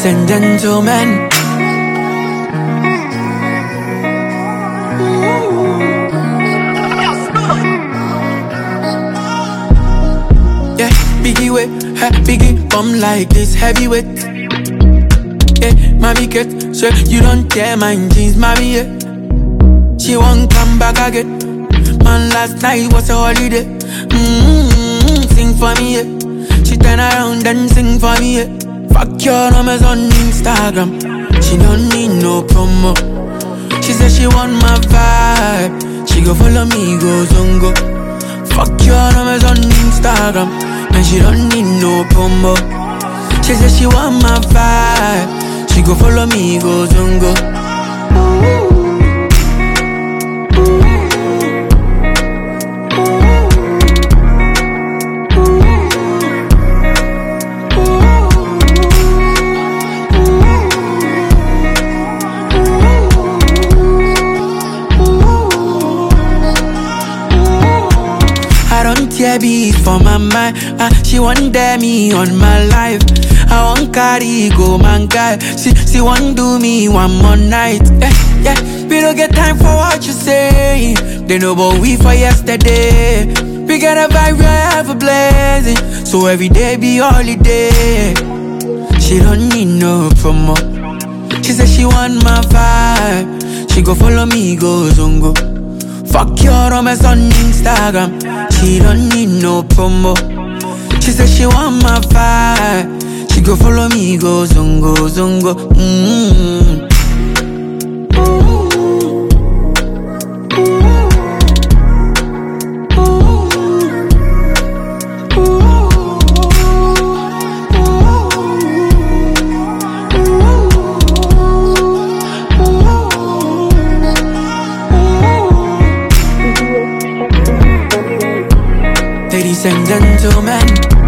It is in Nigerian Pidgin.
Ladies and gentlemen, yeah, biggie way, biggie bum like this heavyweight. Yeah, mommy get, sure you don't care my jeans, mommy, yeah. She won't come back again. Man, last night was a holiday. Sing for me, yeah. She turn around and sing for me, yeah. Fuck your numbers on Instagram. She don't need no promo. She said she want my vibe. She go follow me, go zongo. Fuck your numbers on Instagram. And she don't need no promo. She said she want my vibe. She go follow me, go zongo. Yeah, beat for my mind. She want dare me on my life. I want carry go man guy. She want do me one more night. Yeah, we don't get time for what you say. They know about we for yesterday. We got a vibe, we ever blazing. So every day be holiday. She don't need no promo. She said she want my vibe. She go follow me, go zongo. Fuck your romance on Instagram. She don't need no promo. She said she want my vibe. She go follow me, go zongo, zongo. Ladies and gentlemen,